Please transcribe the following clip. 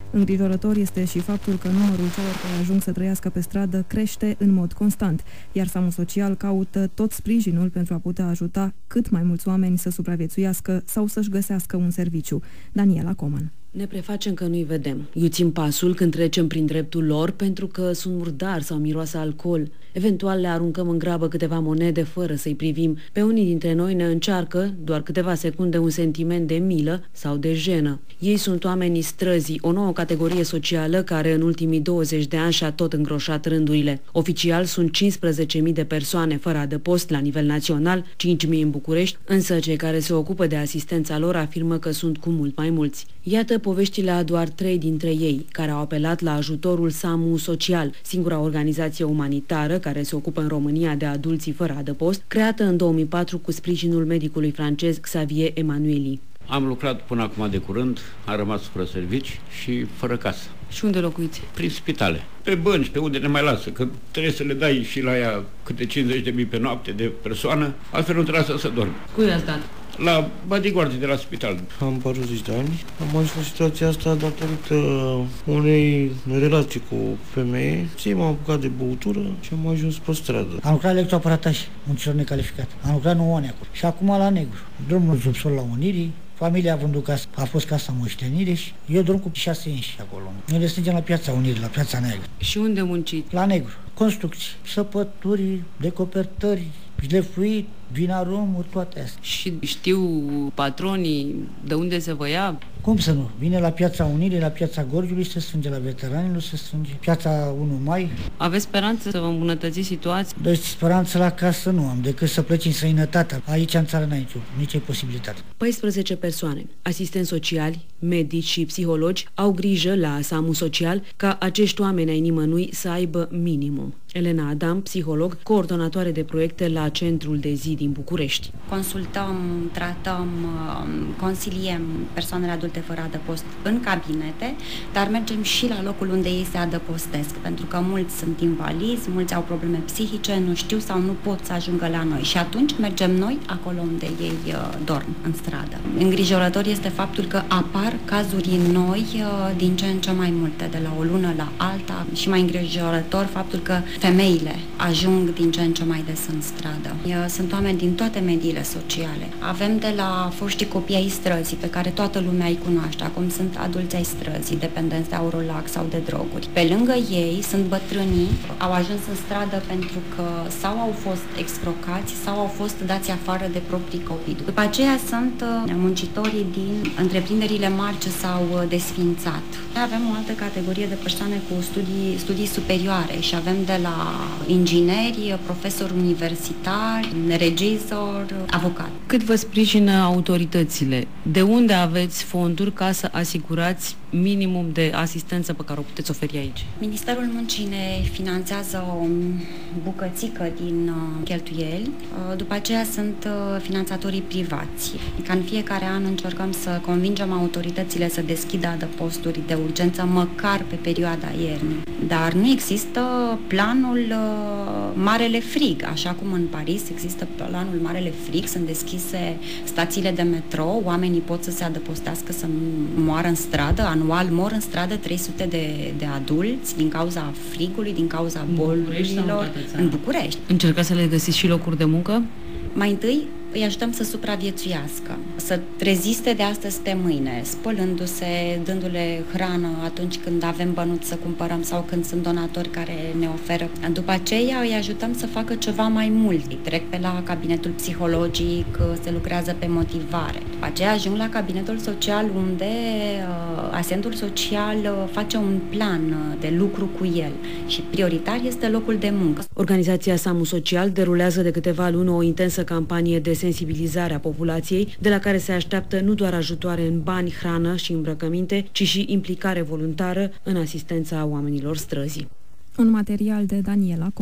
Îngrijorător este și faptul că numărul celor care ajung să trăiască pe stradă crește în mod constant, iar SAMU Social caută tot sprijinul pentru a putea ajuta cât mai mulți oameni să supraviețuiască sau să-și găsească un serviciu. Daniela Coman. Ne prefacem că nu-i vedem. Iuțim pasul când trecem prin dreptul lor pentru că sunt murdari sau miroase alcool. Eventual le aruncăm în grabă câteva monede fără să-i privim. Pe unii dintre noi ne încearcă, doar câteva secunde, un sentiment de milă sau de jenă. Ei sunt oamenii străzii, o nouă categorie socială care în ultimii 20 de ani și-a tot îngroșat rândurile. Oficial sunt 15.000 de persoane fără adăpost la nivel național, 5.000 în București, însă cei care se ocupă de asistența lor afirmă că sunt cu mult mai mulți. Iată poveștile a doar 3 dintre ei, care au apelat la ajutorul SAMU Social, singura organizație umanitară care se ocupă în România de adulții fără adăpost, creată în 2004 cu sprijinul medicului francez Xavier Emanueli. Am lucrat până acum de curând, am rămas fără servici și fără casă. Și unde locuiți? Prin spitale. Pe bănci, pe unde ne mai lasă, că trebuie să le dai și la ea câte 50.000 pe noapte de persoană, altfel nu trebuie să dormi. Cui ați dat? La bodyguard de la spital. Am 40 de ani. Am ajuns la situația asta datorită unei relații cu o femeie. M-am apucat de băutură și am ajuns pe stradă. Am lucrat electroaparataș, muncilor necalificat. Am lucrat 9 ani acolo. Și acum la negru. Drumul subsol la Unirii. Familia a vândut casă, a fost casa moștenire și eu dorm cu 6 inși acolo. Noi le strângem la Piața Unirii, la Piața Neagră. Și unde munciți? La negru. Construcții, săpături, decopertări, jefuit, vinaromuri, toate astea. Și știu patronii de unde se vă ia? Cum să nu? Vine la Piața Unirii, la Piața Gorgiului, se strânge la veteranilor, se strânge Piața 1 Mai. Aveți speranță să vă îmbunătățiți situația? Deci speranță la casă nu am, decât să pleci în străinătate. Aici în țară n-ai nicio posibilitate. 14 persoane, asistenți sociali, medici și psihologi, au grijă la SAMU Social ca acești oameni ai nimănui să aibă minimum. Elena Adam, psiholog, coordonatoare de proiecte la Centrul de Zi din București. Consultăm, tratăm, consiliem persoanele adulte fără adăpost în cabinete, dar mergem și la locul unde ei se adăpostesc, pentru că mulți sunt invalizi, mulți au probleme psihice, nu știu sau nu pot să ajungă la noi și atunci mergem noi acolo unde ei dorm, în stradă. Îngrijorător este faptul că apar cazuri noi din ce în ce mai multe, de la o lună la alta, și mai îngrijorător faptul că femeile ajung din ce în ce mai des în stradă. Sunt oameni din toate mediile sociale. Avem de la foștii copii ai străzii, pe care toată lumea îi cunoaște. Acum sunt adulți ai străzii, dependenți de Aurolac sau de droguri. Pe lângă ei sunt bătrânii, au ajuns în stradă pentru că sau au fost excrocați sau au fost dați afară de proprii copii. După aceea sunt muncitorii din întreprinderile mari ce s-au desfințat. Avem o altă categorie de persoane cu studii superioare și avem de la ingineri, profesori universitari, regizor, avocat. Cât vă sprijină autoritățile? De unde aveți fonduri ca să asigurați minimum de asistență pe care o puteți oferi aici? Ministerul Muncii ne finanțează o bucățică din cheltuieli. După aceea sunt finanțatorii privați. Ca în fiecare an încercăm să convingem autoritățile să deschidă adăposturi de urgență măcar pe perioada iernii. Dar nu există planul Marele Frig, așa cum în Paris există planul Marele Frig, sunt deschise stațiile de metrou, oamenii pot să se adăpostească, să nu moară în stradă. Anual mor în stradă 300 de adulți din cauza frigului, din cauza bolilor. În București. Încercați să le găsiți și locuri de muncă? Mai întâi îi ajutăm să supraviețuiască, să reziste de astăzi pe mâine, spălându-se, dându-le hrană atunci când avem bănuți să cumpărăm sau când sunt donatori care ne oferă. După aceea îi ajutăm să facă ceva mai mult. Trec pe la cabinetul psihologic, se lucrează pe motivare. După aceea ajung la cabinetul social unde asistentul social face un plan de lucru cu el și prioritar este locul de muncă. Organizația SAMU Social derulează de câteva luni o intensă campanie de sensibilizare a populației, de la care se așteaptă nu doar ajutoare în bani, hrană și îmbrăcăminte, ci și implicare voluntară în asistența oamenilor străzii. Un material de Daniela